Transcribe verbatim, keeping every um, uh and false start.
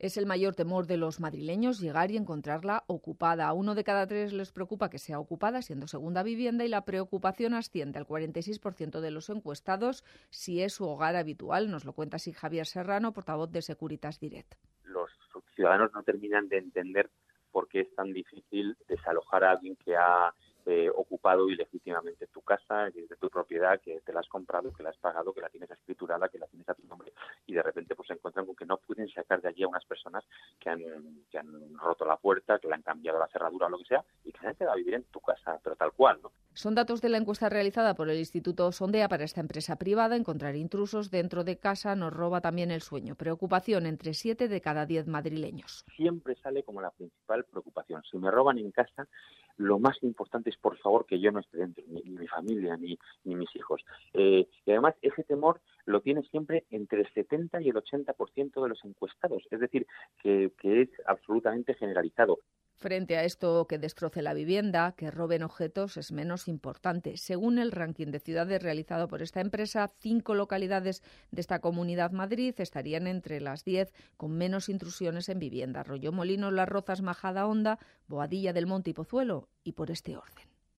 Es el mayor temor de los madrileños llegar y encontrarla ocupada. A uno de cada tres les preocupa que sea ocupada, siendo segunda vivienda, y la preocupación asciende al cuarenta y seis por ciento de los encuestados si es su hogar habitual. Nos lo cuenta así Javier Serrano, portavoz de Securitas Direct. Los ciudadanos no terminan de entender por qué es tan difícil desalojar a alguien que ha eh, ocupado ilegítimamente tu casa, que es de tu propiedad, que te la has comprado, que la has pagado, que la tienes escriturada, que la tienes a tu nombre, y de repente pues se encuentran con que no pueden sacar de allí a unas personas que han, que han roto la puerta, que le han cambiado la cerradura o lo que sea, y que se han quedado a vivir en tu casa, pero tal cual, ¿no? Son datos de la encuesta realizada por el Instituto Sondea para esta empresa privada. Encontrar intrusos dentro de casa nos roba también el sueño. Preocupación entre siete de cada diez madrileños. Siempre sale como la principal preocupación. Si me roban en casa, lo más importante es, por favor, que yo no esté dentro, ni, ni mi familia, ni, ni mis hijos. Eh, y además, ese temor lo tiene siempre entre el setenta y el ochenta por ciento de los encuestados. Es decir, que, que es absolutamente generalizado. Frente a esto, que destroce la vivienda, que roben objetos, es menos importante. Según el ranking de ciudades realizado por esta empresa, cinco localidades de esta Comunidad Madrid estarían entre las diez con menos intrusiones en vivienda: Arroyo Molinos, Las Rozas, Majadahonda, Boadilla del Monte y Pozuelo, y por este orden.